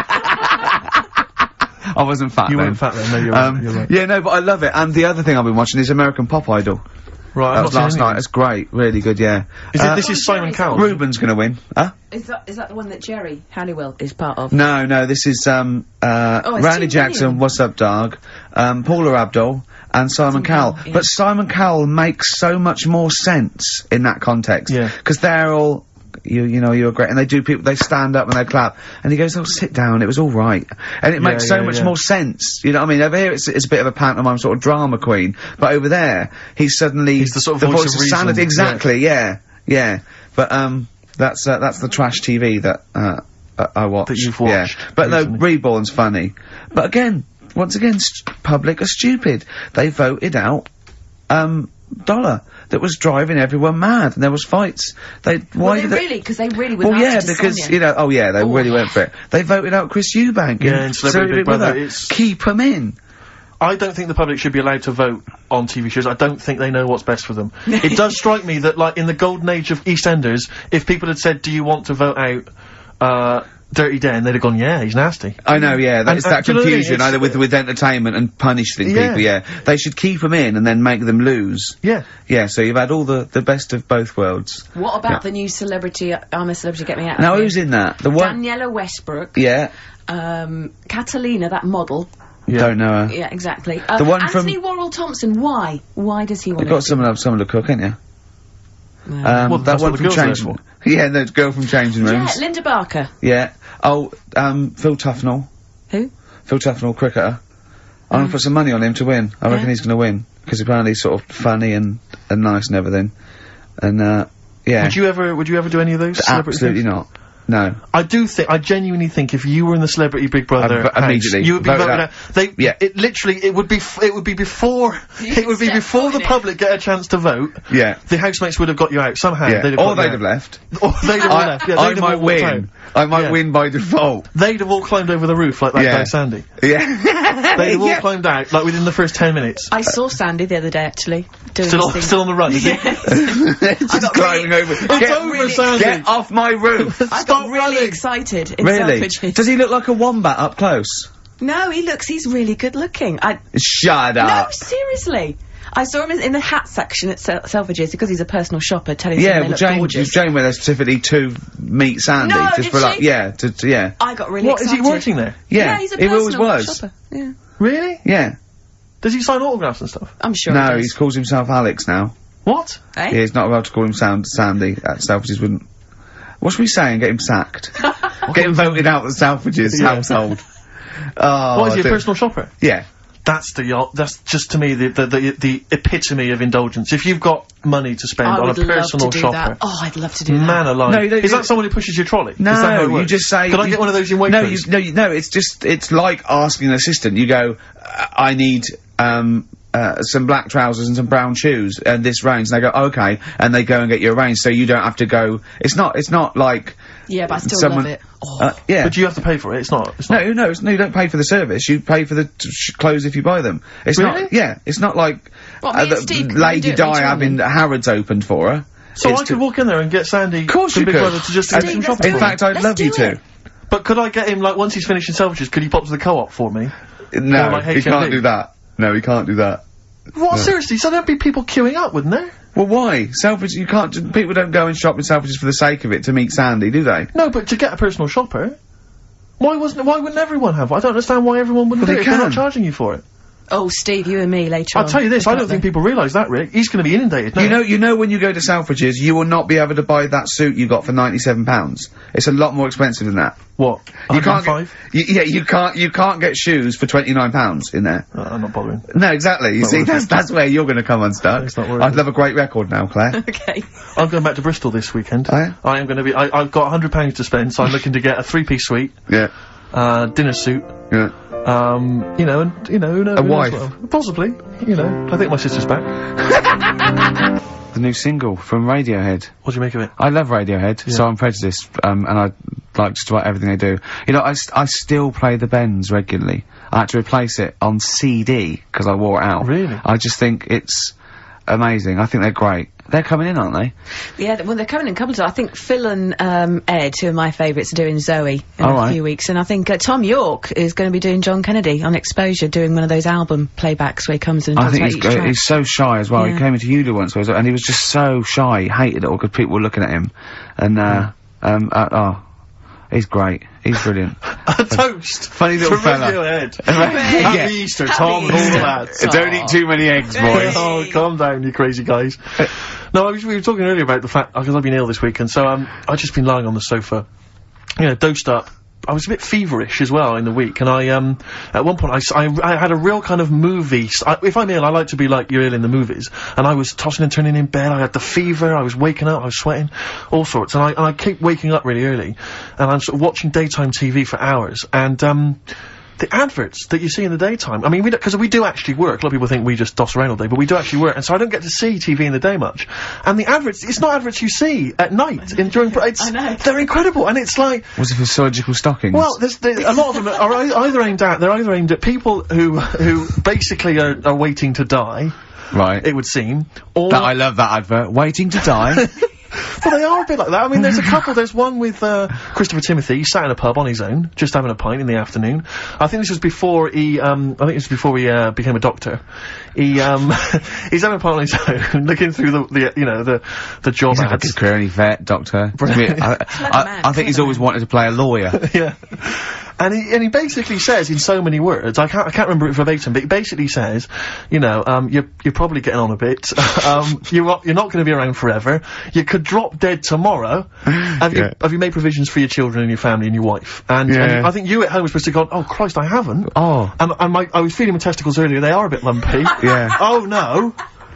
I wasn't fat then. You weren't fat then, no, you're right. Yeah, no, but I love it. And the other thing I've been watching is American Pop Idol. Right, that was last night. It's great, really good, yeah. This is Simon Cowell. Ruben's gonna win. Huh? Is that the one that Jerry Halliwell is part of? No, this is, Randy Jackson, What's Up Dog, Paula Abdul, and Simon Cowell. Yeah. But Simon Cowell makes so much more sense in that context. Yeah. Because they're all, you know, you're great, and they stand up and they clap, and he goes, oh, sit down, it was alright. And it makes so much more sense, you know what I mean? Over here, it's a bit of a pantomime sort of drama queen, but over there, he's the sort of voice of sanity. Exactly, yeah. But, that's the trash TV that, I watch. That you've watched. Yeah. But no, Reborn's funny. But again, once again, public are stupid. They voted out, Dollar. that was driving everyone mad, and there was fights. Because they really were. Well, yeah, because they really went for it. They voted out Chris Eubank. Yeah, in Celebrity Big Brother. Keep him in. I don't think the public should be allowed to vote on TV shows. I don't think they know what's best for them. It does strike me that, like, in the golden age of EastEnders, if people had said, do you want to vote out, Dirty Den, they'd have gone, yeah, he's nasty. I know, yeah, that's that confusion, either with entertainment and punishing people, yeah. They should keep them in and then make them lose. Yeah. Yeah, so you've had all the best of both worlds. What about the new Celebrity, I'm a Celebrity, Get Me Out? Now, who's in that? The one? Daniela Westbrook. Yeah. Catalina, that model. Yeah. Don't know her. Yeah, exactly. The one Anthony Worrell Thompson, why? Why does he want to... You've got someone to cook, ain't you? Well, that one from Changing... Yeah, the girl from Changing Rooms. Yeah, Linda Barker. Yeah. Oh, Phil Tufnell. Who? Phil Tufnell, cricketer. I'm gonna put some money on him to win. I reckon he's gonna win. Because apparently he's sort of funny and nice and everything. And, yeah. Would you ever do any of those? Absolutely not. No. I genuinely think if you were in the Celebrity Big Brother house, immediately you would be voted out. It would be before the public get a chance to vote. Yeah. The housemates would have got you out somehow. Yeah. They'd have left. Or they'd have left. Yeah, I might win. I might win by default. They'd have all climbed over the roof like that guy Sandy. Yeah. They'd have all climbed out, like, within the first 10 minutes. I saw Sandy the other day, actually. Still on the run, is he? Just climbing over. It's over, Sandy! Get off my roof! I got really excited in Selfridges. Does he look like a wombat up close? No, he's really good looking. Shut up! No, seriously. I saw him in the hat section at Selfridges because he's a personal shopper telling Jane gorgeous. went there specifically to meet Sandy. No, just did for she? Yeah. I got really excited. What, is he working there? Yeah, he's a personal shopper. Yeah. Really? Yeah. Does he sign autographs and stuff? I'm sure No, he calls himself Alex now. What? Eh? Yeah, he's not allowed to call him Sandy at Selfridges, wouldn't... What should we say and get him sacked? Get him voted out of Selfridges household. Oh, what, is he a personal shopper? Yeah. That's just to me the epitome of indulgence. If you've got money to spend on a personal shopper. That. Oh, I'd love to do that. Man alive. No, is that someone who pushes your trolley? No, is that how it works? you just say... Can I get one of those in Waitrose? No, it's like asking an assistant. You go, I need, some black trousers and some brown shoes and this range, and they go, okay, and they go and get you a range, so you don't have to go... It's not like... Yeah, but I still love it. Yeah. But you have to pay for it, it's not... No, you don't pay for the service, you pay for the clothes if you buy them. It's really? not... Yeah, it's not like... Lady Di having Harrods opened for her. So I could walk in there and get Sandy from Big Brother to just do some shopping. In fact, I'd love you to. But could I get him, like, once he's finished in Selfridges, could he pop to the Co-op for me? No, he can't do that. No, he can't do that. What? No. Seriously? So there'd be people queuing up, wouldn't there? Well, why? Selfridges, you can't... People don't go and shop in Selfridges for the sake of it, to meet Sandy, do they? No, but to get a personal shopper... Why wouldn't everyone have one? I don't understand why everyone wouldn't do it if they're not charging you for it. Oh, Steve, you and me later on. I'll tell you this, I don't think people realise that, Rick. He's going to be inundated now. You know when you go to Selfridges, you will not be able to buy that suit you got for £97. It's a lot more expensive than that. What? You can't you can't get shoes for £29 in there. I'm not bothering. No, exactly. You see, that's where you're going to come unstuck. I'd love a great record now, Claire. Okay. I'm going back to Bristol this weekend. Oh, yeah? I am going to be... I've got £100 to spend, so I'm looking to get a 3-piece suite. Yeah. Dinner suit. Yeah. Who knows? A wife. Well. Possibly. I think my sister's back. The new single from Radiohead. What do you make of it? I love Radiohead, so I'm prejudiced, and I like just about everything they do. I still play the Bends regularly. I had to replace it on CD, because I wore it out. Really? I just think it's amazing. I think they're great. They're coming in, aren't they? Yeah, well, they're coming in a couple of times. I think Phil and Ed, who are my favourites, are doing Zoe in a few weeks. And I think Tom York is going to be doing John Kennedy on Exposure, doing one of those album playbacks where he comes in and talks about each track. He's so shy as well. Yeah. He came into Ulu once, and he was just so shy. He hated it all because people were looking at him. And, he's great. He's brilliant. A toast. Funny little fella. Radiohead. Happy Easter, Tom and all the lads. Don't eat too many eggs, boys. Oh, calm down, you crazy guys. No, we were talking earlier about the fact, because I've been ill this week, and so, I've just been lying on the sofa, dosed up. I was a bit feverish as well in the week, and at one point I had a real kind of movie, if I'm ill, I like to be like you're ill in the movies, and I was tossing and turning in bed, I had the fever, I was waking up, I was sweating, all sorts, and I keep waking up really early, and I'm sort of watching daytime TV for hours, and, the adverts that you see in the daytime. I mean, because we do actually work. A lot of people think we just doss around all day, but we do actually work, and so I don't get to see TV in the day much. And the adverts, it's not adverts you see at night during. I know. They're incredible, and it's like. Was it for surgical stockings? Well, a lot of them are either aimed at people who basically are waiting to die. Right. It would seem. Or I love that advert. Waiting to die. Well, they are a bit like that. I mean, there's a couple. There's one with Christopher Timothy. He sat in a pub on his own, just having a pint in the afternoon. I think this was before he. Became a doctor. He he's having a pint on his own, looking through the job He's ads. had his career, any vet, doctor. I think he's always wanted to play a lawyer. Yeah. And he basically says in so many words, I can't remember it verbatim, but he basically says, you're probably getting on a bit. You're not going to be around forever. You could drop dead tomorrow. Have you made provisions for your children and your family and your wife? And I think you at home were supposed to go, oh Christ, I haven't. Oh. And I was feeling my testicles earlier. They are a bit lumpy. Yeah. Oh no.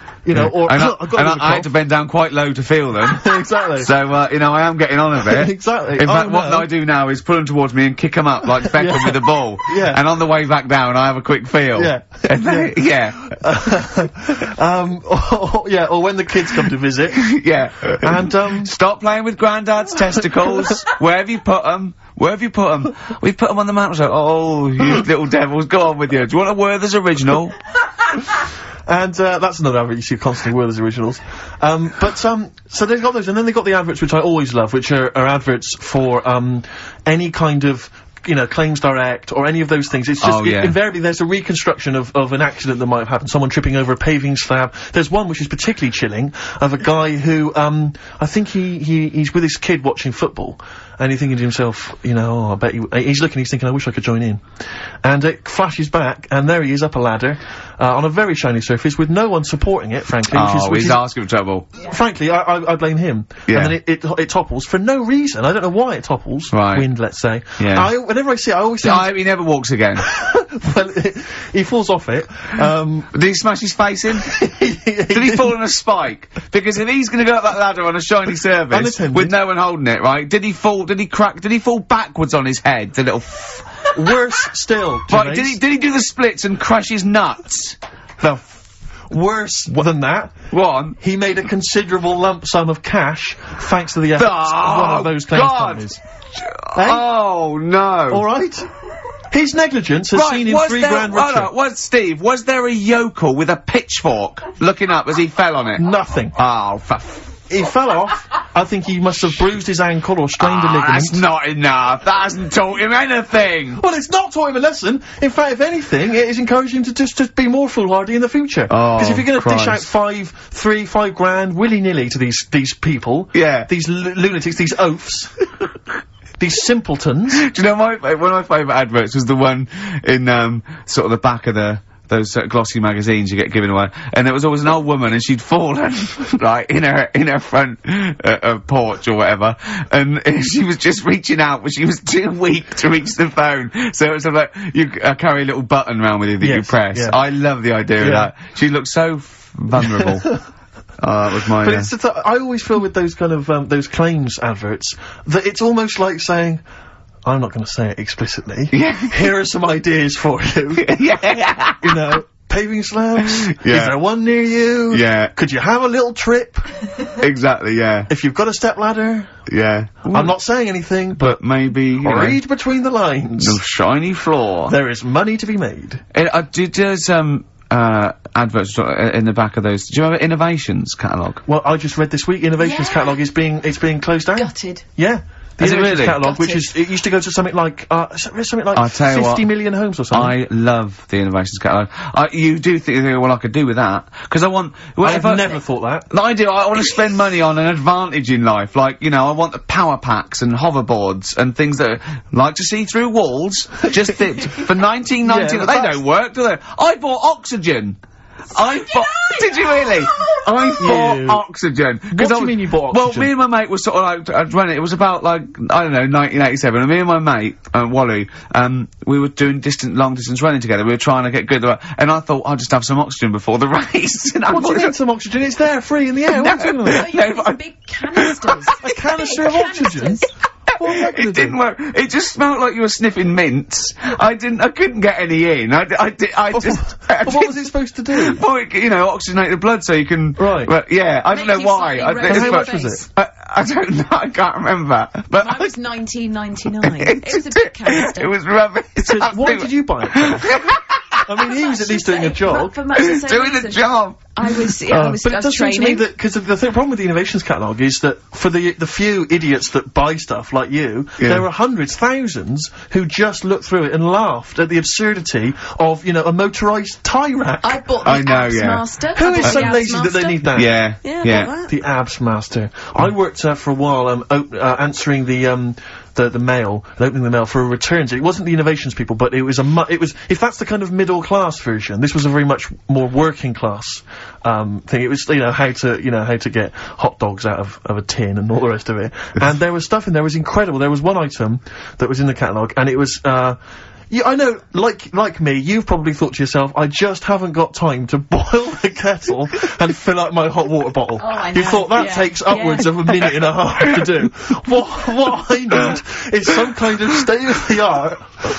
I had to bend down quite low to feel them. Exactly. So, I am getting on a bit. Exactly. In fact, what I do now is pull them towards me and kick them up like Beckham with the ball. Yeah. And on the way back down, I have a quick feel. Yeah. Or when the kids come to visit. Yeah. And, stop playing with Grandad's testicles. Where have you put them? Where have you put them? We've put them on the mantel. Oh, you little devils, go on with you. Do you want a Werther's original? And, that's another advert you see constantly, Werther's Originals. So they've got those, and then they've got the adverts which I always love, which are adverts for, any kind of, Claims Direct, or any of those things. It's just, invariably there's a reconstruction of an accident that might have happened. Someone tripping over a paving slab. There's one which is particularly chilling, of a guy who, I think he's with his kid watching football, and he's thinking to himself, I bet he's thinking, I wish I could join in. And it flashes back, and there he is up a ladder, on a very shiny surface, with no one supporting it, frankly. He's asking for trouble. Frankly, I blame him. Yeah. And then it topples for no reason. I don't know why it topples. Right. Wind, let's say. Yeah. Whenever I see it, I always think... he never walks again. Well, he falls off it. Did he smash his face in? Did he fall on a spike? Because if he's gonna go up that ladder on a shiny surface, with no one holding it, right, did he fall backwards on his head, the little... Worse still, right, did he do the splits and crush his nuts? Worse than that. One. He made a considerable lump sum of cash, thanks to the efforts of one of those claims companies. Oh, no. Alright? His negligence has seen him £3 richer. Steve, was there a yokel with a pitchfork looking up as he fell on it? Nothing. Oh, he fell off. I think he must have bruised his ankle or strained a ligament. That's not enough. That hasn't taught him anything. Well, it's not taught him a lesson. In fact, if anything, it has encouraged him to be more foolhardy in the future. Oh, because if you're going to dish out £5 grand willy-nilly to these people, these lunatics, these oafs, these simpletons. Do you know one of my favourite adverts was the one in sort of the back of those glossy magazines you get given away, and there was always an old woman, and she'd fallen right in her front porch or whatever, and she was just reaching out, but she was too weak to reach the phone. So it was sort of like you carry a little button around with you that you press. Yeah. I love the idea of that. She looked so vulnerable. That was mine. But I always feel with those kind of those claims adverts that it's almost like saying, I'm not going to say it explicitly. Yeah. Here are some ideas for you. Yeah. Paving slabs. Yeah. Is there one near you? Yeah. Could you have a little trip? Exactly, yeah. If you've got a stepladder. Yeah. I'm not saying anything, but maybe, read between the lines. The shiny floor. There is money to be made. There's adverts in the back of those. Do you remember Innovations catalogue? Well, I just read this week, Innovations catalogue is being closed down. Gutted. Yeah. The Innovations catalogue, Gutted. which it used to go to something like 50 million homes or something. I love the Innovations catalogue. You do think, well, I could do with that. Because I want... I've never thought that. No, I do. I want to spend money on an advantage in life. Like, I want the power packs and hoverboards and things that like to see through walls. Just for 19.99. They don't work, do they? I bought Oxygen. Did you really? I bought Oxygen. What do you mean you bought Oxygen? Well, me and my mate was sort of like, running, it was about like, I don't know, 1987, and me and my mate, Wally, we were doing long distance running together, we were trying to get good, and I thought, I'll just have some Oxygen before the race. What do you mean some Oxygen? It's there, free in the air, what are you talking about? Some big canisters. A canister of Oxygen? It didn't work. It just smelled like you were sniffing mints. I couldn't get any in. What was it supposed to do? Well, you know, oxygenate the blood so you can... Right. But, yeah, I don't know why. How much was it? I don't know, I can't remember. But mine was $19.99. It was a big canister. It was rubbish. Why did you buy it for? I mean, he was at least doing a job. For much the same doing reason. a job. I was But it does seem to me training. that, because the problem with the Innovations catalogue is that for the few idiots that buy stuff like you, there are hundreds, thousands, who just looked through it and laughed at the absurdity of, you know, a motorised tie rack. I bought the Abs Master. Who is so lazy that they need that? Yeah. The Abs Master. I worked for a while, answering the mail, and opening the mail for a returns. It wasn't the Innovations people, but it was if that's the kind of middle class version, this was a very much more working class thing. It was, you know, how to get hot dogs out of a tin and all the rest of it. And there was stuff in there, it was incredible. There was one item that was in the catalogue, and it was, yeah, I know, like me, you've probably thought to yourself, I just haven't got time to boil the kettle and fill up my hot water bottle. Oh, I know. You thought that takes upwards of a minute and a half to do. What I need is some kind of state-of-the-art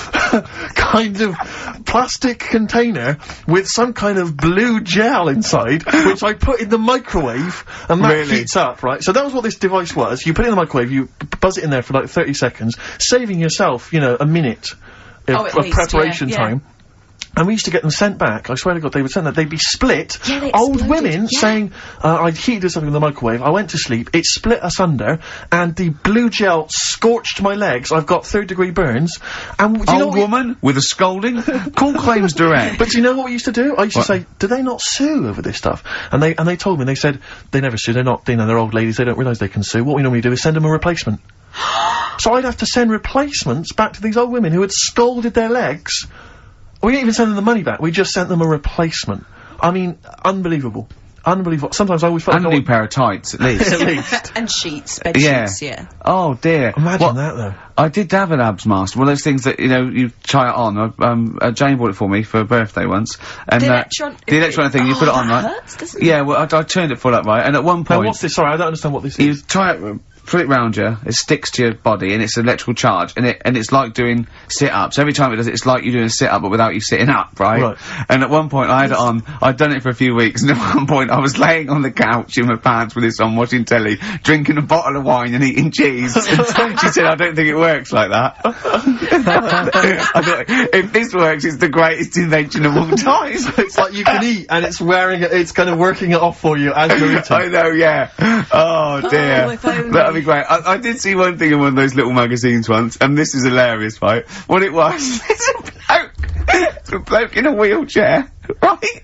kind of plastic container with some kind of blue gel inside, which I put in the microwave, and that heats up, right? So that was what this device was. You put it in the microwave, you buzz it in there for like 30 seconds, saving yourself, you know, a minute of preparation time. And we used to get them sent back. I swear to God, they would send that. They'd be split. Yeah, they old exploded, women saying, I'd heated something in the microwave, I went to sleep, it split asunder, and the blue gel scorched my legs. I've got 3rd-degree burns. And do you know old woman with a scolding? Call claims direct. But do you know what we used to do? I used to say, do they not sue over this stuff? And they told me, they said, they never sue, they're not, you know, they're old ladies, they don't realise they can sue. What we normally do is send them a replacement. So I'd have to send replacements back to these old women who had scalded their legs. We didn't even send them the money back, we just sent them a replacement. I mean, unbelievable. Unbelievable. Sometimes I always felt like a new pair of tights, at least. At least. And sheets, bed sheets, yeah. Oh, dear. Imagine that, though. I did have an Abs Master, one of those things that, you know, you try it on. Jane bought it for me for a birthday once. And, the electronic thing, you put it on, right? Hurts, doesn't it? Yeah, well, I turned it full up, right? And at one point... Now, what's this? Sorry, I don't understand what this is. You try it... Put it round you, it sticks to your body, and it's an electrical charge, and it's like doing sit-ups. Every time it does it, it's like you're doing a sit-up, but without you sitting up, right? And at one point, I had it on, I'd done it for a few weeks, and at one point, I was laying on the couch in my pants with this on, watching telly, drinking a bottle of wine and eating cheese. She said, I don't think it works like that. I thought, if this works, it's the greatest invention of all time. So it's like you can eat, and it's it's kind of working it off for you as you're eating. I know, yeah. Oh, dear. That'd be great. I did see one thing in one of those little magazines once, and this is hilarious, right? What it was, it's a bloke in a wheelchair, right?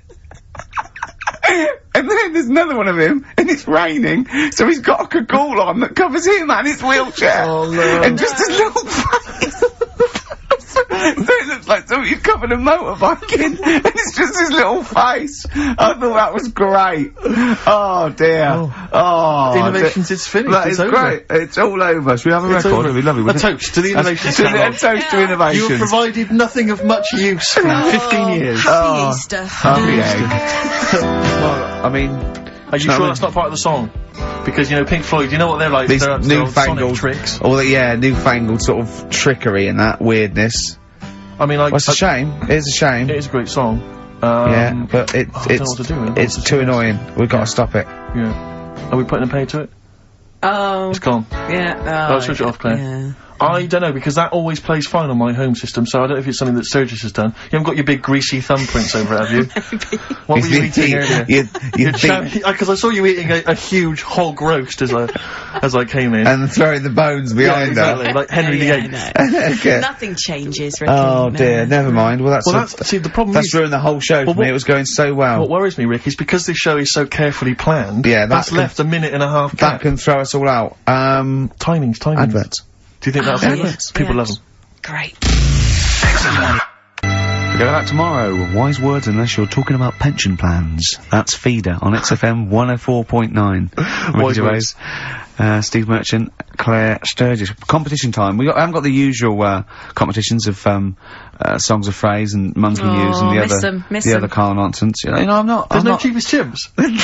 And then there's another one of him, and it's raining, so he's got a cagoule on that covers him and his wheelchair. Oh, no. And just his little face. So it looks like somebody's covered a motorbike in, and it's just his little face. I thought that was great. Oh, dear. Oh. Innovations is finished. That is great. It's all over. Should we have a record? It'd be lovely, a toast to the Innovations. A toast to innovations. You have provided nothing of much use for 15 years. Happy Easter. Happy egg. Well, I mean... Are you sure that's not part of the song? Because, you know, Pink Floyd, you know what they're like? These they're newfangled tricks. All the, newfangled sort of trickery and that weirdness. I mean, like... Well, it's a shame. It is a shame. It is a great song. Yeah, but it's too annoying. We've got to stop it. Yeah. Are we putting a pay to it? Oh. It's gone. Yeah. Oh, switch it off, Claire. Yeah. I don't know, because that always plays fine on my home system, so I don't know if it's something that Sturgis has done. You haven't got your big greasy thumbprints over it, have you? What were you eating earlier? Because I saw you eating a huge hog roast as I came in. And throwing the bones behind exactly, like Henry VIII. Okay. Nothing changes, Ricky. Oh dear, never mind. Well, see, the problem that's ruined the whole show for me. It was going so well. What worries me, Rick, is because this show is so carefully planned, that's left a minute and a half gap. That can throw us all out. Timings. Adverts. Do you think that'll be it? People love them. Great. Excellent. We go back tomorrow. Wise words unless you're talking about pension plans. That's Feeder on XFM 104.9. Ricky Gervais, Steve Merchant, Claire Sturgis. Competition time. I haven't got the usual competitions of songs of phrase and Mums Can Use and the other Carl nonsense. You know, I'm not. There's no cheapest chimps.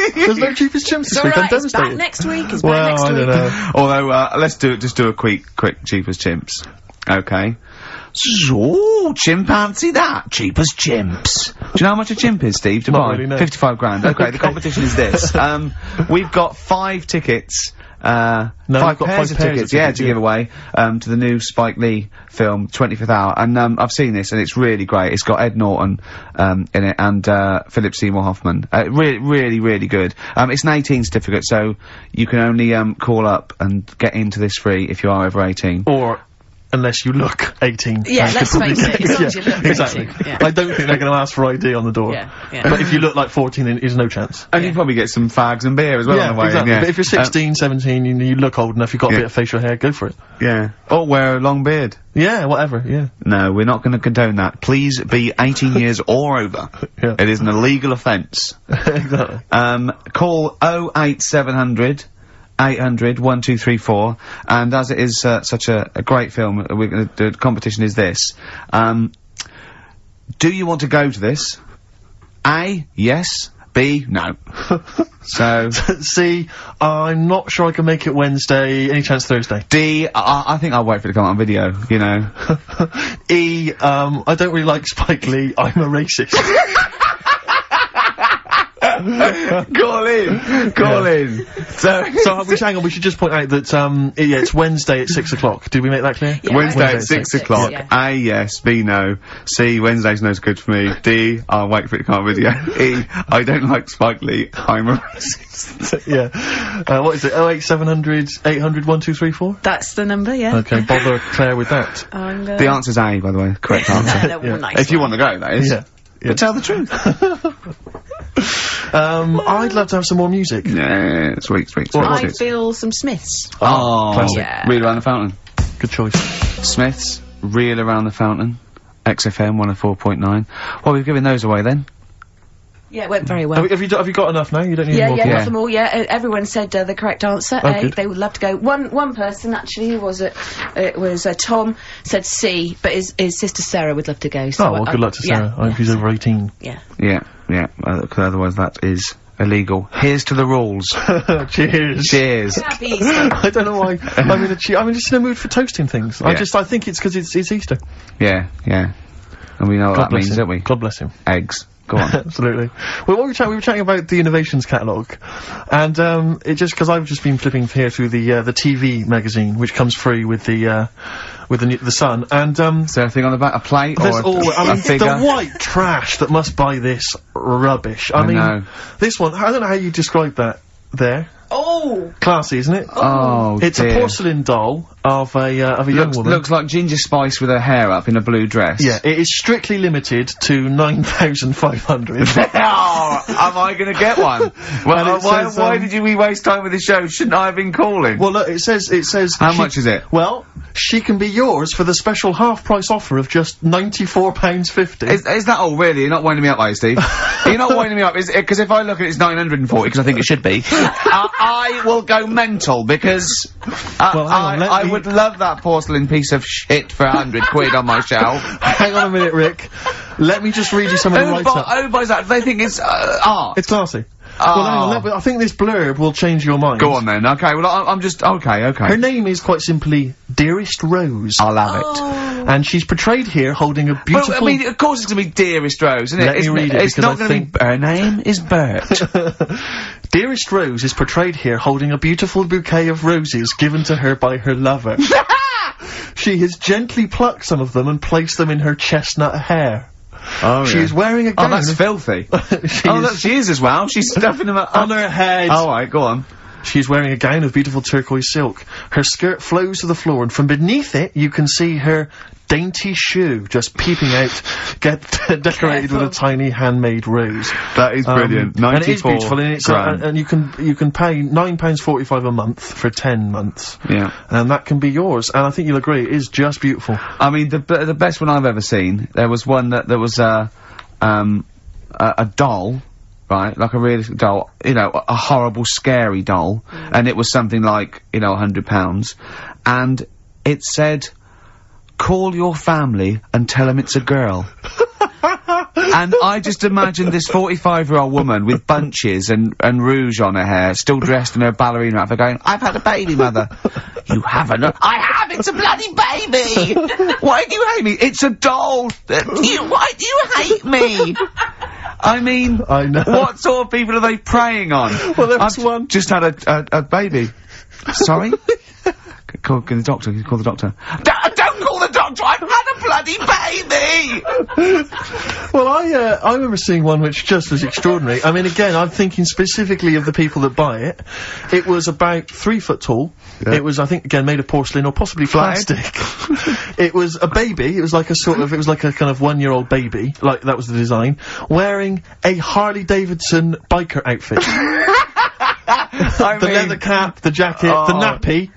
There's no cheapest chimps this week. I'm It's back devastated. next week. It's back next week. I don't know. Although, let's just do a quick cheapest chimps. Okay. So, chimpanzee that. Cheapest chimps. Do you know how much a chimp is, Steve, to Not buy? really, no. 55 grand. Okay, the competition is this. We've got 5 tickets. we've Five got pairs of tickets, to give away, to the new Spike Lee film, 25th Hour. And, I've seen this, and it's really great. It's got Ed Norton, in it, and, Philip Seymour Hoffman. Really good. It's an 18 certificate, so you can only, call up and get into this free if you are over 18. Or, unless you look 18. Yeah, let's face it, as long as you look 18. Exactly. Yeah. I don't think they're going to ask for ID on the door. Yeah. But if you look like 14, then there's no chance. And you probably get some fags and beer as well on the way exactly. in, But if you're 16, 17, you look old enough, you've got a bit of facial hair, go for it. Yeah. Or wear a long beard. Yeah, whatever, yeah. No, we're not going to condone that. Please be 18 years or over. Yeah. It is an illegal offence. Exactly. Call 08700 800 1234, and as it is such a great film, we're going to do the competition is this. Do you want to go to this? A, yes. B, no. So C, I'm not sure I can make it Wednesday. Any chance Thursday? D, I think I'll wait for it to come out on video, you know. E, I don't really like Spike Lee. I'm a racist. Call in. So hang on, we should just point out that, it's Wednesday at 6 o'clock. Did we make that clear? Yeah, Wednesday at 6 o'clock. yeah. A, yes. B, no. C, Wednesday's no good for me. D, I'll wait for it to come on video. E, I don't like Spike Lee. I'm a racist. Yeah. What is it? 08700 800 1234? That's the number, yeah. Okay, bother Claire with that. I'm The answer's A, by the way. Correct answer. nice If you want to go, that is. Yeah. But tell the truth. I'd love to have some more music. Yeah, sweet. I feel some Smiths. Oh, classic. Yeah. Reel Around the Fountain. Good choice. Smiths, Reel Around the Fountain. XFM 104.9. Well, we've given those away then. Yeah, it went very well. Have you got enough now? You don't need Yeah, more. got them all, everyone said the correct answer. good. They would love to go. One person, actually, who was it? It was Tom, said C, but his sister Sarah would love to go. So Oh, well, good luck to Sarah. I hope she's over 18. Yeah. Yeah, because otherwise that is illegal. Here's to the rules. Cheers. Cheers. Happy Easter. I don't know why. I'm just in a mood for toasting things. Yeah. I think it's because it's Easter. Yeah. And we know what that means, don't we? God bless him. Eggs. Go on. Absolutely. Well, we were chatting about the Innovations catalogue, and because I've just been flipping here through the TV magazine, which comes free with the Sun, and Is there anything on the back? A plate or a figure? the white trash that must buy this rubbish. I mean, know. this one. I don't know how you describe that. There. Oh! Classy, isn't it? Oh, It's dear. a porcelain doll of a young woman. Looks like Ginger Spice with her hair up in a blue dress. Yeah, it is strictly limited to 9,500. Oh, am I going to get one? Well, And it says, why did we waste time with this show? Shouldn't I have been calling? Well, look, it says. How much is it? Well, she can be yours for the special half-price offer of just £94.50. Is that all, really? You're not winding me up, are you, Steve? You're not winding me up, because if I look at it, it's 940, because I think it should be. I will go mental, because Well, hang on, I would love that porcelain piece of shit for 100 quid on my shelf. Hang on a minute, Rick. Let me just read you some of the write-up. Who buys that? They think it's art. It's classy. Well, hang on, I think this blurb will change your mind. Go on then. Okay, well, I'm just... Okay. Her name is quite simply Dearest Rose. I'll have it. Oh. And she's portrayed here holding a beautiful... Well, I mean, of course it's going to be Dearest Rose, isn't it? Let me read it, It's because not I going to be... Her name is Bert. Dearest Rose is portrayed here holding a beautiful bouquet of roses given to her by her lover. She has gently plucked some of them and placed them in her chestnut hair. Oh, She is wearing a gown... Oh, that's filthy. She is as well. She's stuffing them up. on her head. Oh, alright, go on. She's wearing a gown of beautiful turquoise silk. Her skirt flows to the floor, and from beneath it, you can see her dainty shoe just peeping out, decorated with a tiny handmade rose. That is brilliant. 94 and it is beautiful, and it's grand. and you can pay £9.45 a month for 10 months. Yeah. And that can be yours. And I think you'll agree, it is just beautiful. I mean, the best one I've ever seen, there was one that there was a doll, right, like a realistic doll, you know, a horrible, scary doll, and it was something like, you know, £100, and it said, call your family and tell them it's a girl. And I just imagined this 45-year-old woman with bunches and rouge on her hair, still dressed in her ballerina outfit, going, "I've had a baby, mother." "You haven't." "I have, it's a bloody baby." "Why do you hate me?" "It's a doll." "Why do you hate me?" I mean, I know. What sort of people are they preying on? Well, there was I've one. just had a baby. Sorry? Call the doctor. Call the doctor. Don't call the doctor. I've had a bloody baby. Well, I remember seeing one which just was extraordinary. I mean, again, I'm thinking specifically of the people that buy it. It was about 3 foot tall. Yeah. It was, I think, again, made of porcelain or possibly plastic. It was a baby. It was like a kind of 1-year-old baby. Like, that was the design. Wearing a Harley Davidson biker outfit. The leather cap, the jacket, the nappy.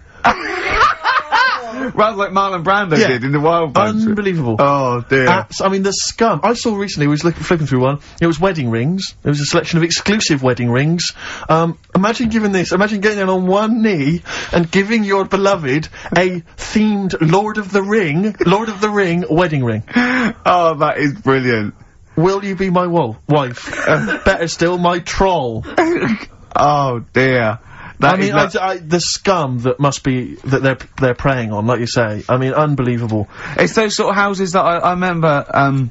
Rather like Marlon Brando did in The Wild Bunch. Unbelievable. Oh, dear. I mean, the scum. I saw recently, flipping through one, it was wedding rings. It was a selection of exclusive wedding rings. Imagine getting down on one knee and giving your beloved a themed Lord of the Ring wedding ring. Oh, that is brilliant. "Will you be my wife? Better still, my troll." Oh, dear. The scum that must be, that they're preying on, like you say. I mean, unbelievable. It's those sort of houses that I remember,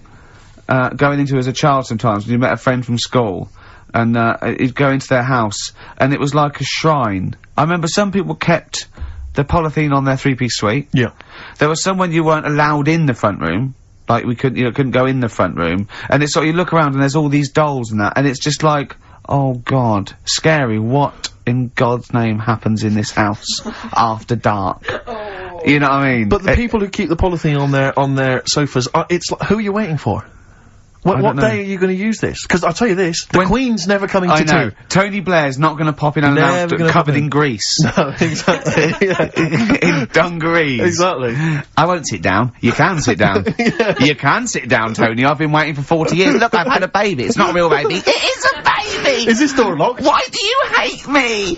going into as a child sometimes, when you met a friend from school, and, you'd go into their house, and it was like a shrine. I remember some people kept the polythene on their 3-piece suite. Yeah. There was some when you weren't allowed in the front room. Like, couldn't go in the front room. And it's sort of, you look around and there's all these dolls and that, and it's just like, oh God, scary. What in God's name happens in this house after dark? You know what I mean? But the people who keep the polythene on their sofas, it's like, who are you waiting for? What day are you going to use this? Because I'll tell you this, the Queen's never coming to tea. Tony Blair's not going to pop in and out covered in grease. No, exactly. In dungarees. Exactly. "I won't sit down." "You can sit down." Yeah. "You can sit down, Tony. I've been waiting for 40 years. Look, I've had a baby. It's not a real baby." "It is a baby." "Is this door locked?" "Why do you hate me?"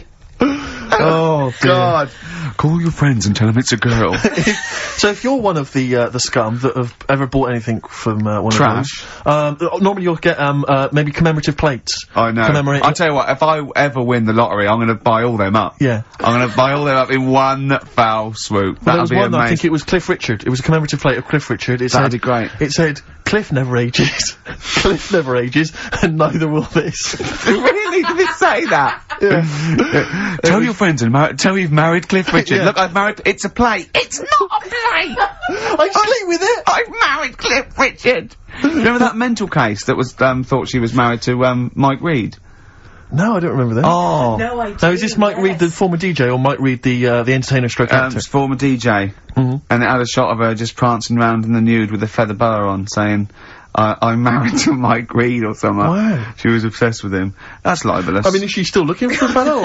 Oh, God. Call your friends and tell them it's a girl. So if you're one of the scum that have ever bought anything from, one Trash. of those, normally you'll get, maybe commemorative plates. I know. I'll tell you what, if I ever win the lottery, I'm gonna buy all them up. Yeah. I'm gonna buy all them up in one foul swoop. Well, there was one, I think it was Cliff Richard. It was a commemorative plate of Cliff Richard. That'd be great. It said, "Cliff never ages." Cliff never ages, and neither will this. Really? Did it say that? Yeah. Tell your friends and tell you've married Cliff Richard. Yeah. Look, I've married— it's a plate. It's not a plate! I sleep with it! I've married Cliff Richard! Remember that mental case that was, thought she was married to, Mike Reed? No, I don't remember that. Oh. No, I do. Now, is this Mike Reed, the former DJ, or Mike Reed, the entertainer stroke actor? It's former DJ. Mm-hmm. And it had a shot of her just prancing around in the nude with a feather boa on, saying, "I'm married to Mike Reed," or something. Wow. She was obsessed with him. That's libelous. I mean, is she still looking for a fellow?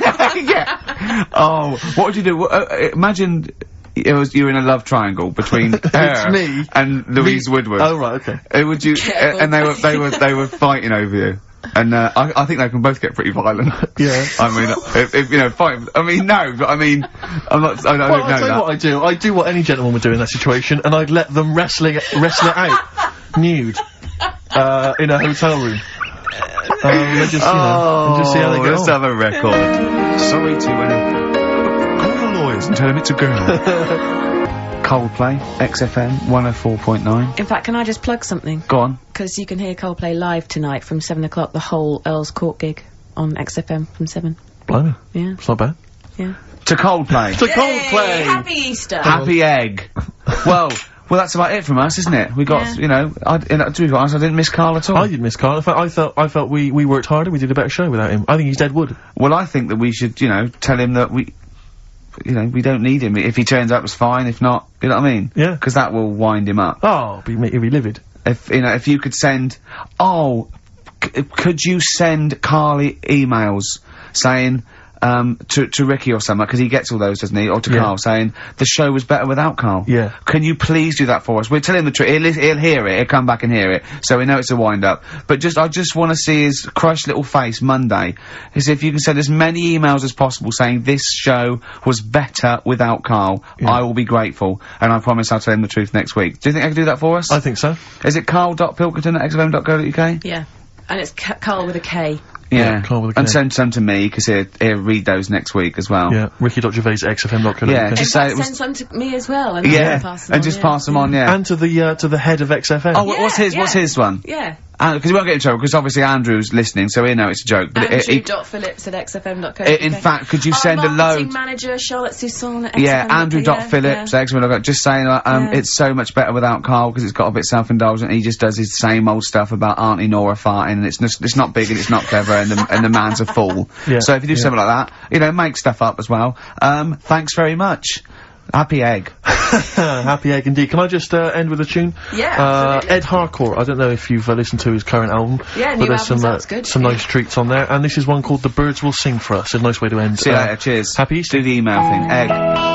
Yeah. Oh, what would you do? Imagine you're in a love triangle between her me and Louise Woodward. Oh, right, okay. Would you? And they were fighting over you. And I think they can both get pretty violent. Yeah. I mean, if you know, fight. I mean, no, but I mean, I'm not. I don't know I'll tell you what I do. I do what any gentleman would do in that situation, and I'd let them wrestle it out, nude, in a hotel room. Just, just see how they go. Let's have a record. Sorry to call the lawyers and tell them it's a girl. Coldplay, XFM 104.9. In fact, can I just plug something? Go on. Because you can hear Coldplay live tonight from 7 o'clock, the whole Earl's Court gig on XFM from 7. Blimey. Yeah. It's not bad. Yeah. To Coldplay. To Coldplay! Happy Easter! Happy egg. Well, that's about it from us, isn't it? We got, you know, to be honest, I didn't miss Carl at all. I didn't miss Carl. In fact, I felt we worked harder, we did a better show without him. I think he's dead wood. Well, I think that we should, you know, tell him that we don't need him. If he turns up, it's fine. If not, you know what I mean? Yeah. Because that will wind him up. Oh, he'd be livid. If you could send, could you send Carly emails saying, to Ricky or something, because he gets all those, doesn't he? Or to Carl, saying, the show was better without Carl. Yeah. Can you please do that for us? We'll tell him the truth. He'll hear it. He'll come back and hear it. So we know it's a wind-up. But I just want to see his crushed little face Monday. Is if you can send as many emails as possible saying this show was better without Carl, I will be grateful. And I promise I'll tell him the truth next week. Do you think I can do that for us? I think so. Is it carl.pilkington@xfm.co.uk? Yeah. And it's Carl with a K. Yeah. Carl with a K. And send some to me, because he'll read those next week as well. Yeah. Ricky.gervais@xfm.co.uk. Yeah, just say it was... Send some to me as well. And pass them and on, just pass them on, And to the head of XFM. Oh, what's his one? Yeah. Because he won't get in trouble, because obviously Andrew's listening, so he'll know it's a joke. But Andrew.phillips@xfm.co.uk. in fact, could you send a load... Marketing manager, Charlotte Sousson at Yeah, Andrew.phillips@xfm.co.uk. Just saying, it's so much better without Carl, because it's got a bit self-indulgent, he just does his same old stuff about Auntie Nora farting, and it's not big and it's not clever, and the man's a fool. Yeah. So if you do something like that, you know, make stuff up as well. Thanks very much. Happy egg. Happy egg indeed. Can I just end with a tune? Yeah, absolutely. Ed Harcourt. I don't know if you've listened to his current album. Yeah, but new there's album sounds good. some nice treats on there. And this is one called The Birds Will Sing For Us. A nice way to end. See you later. Cheers. Happy Easter. Do the email thing. Egg.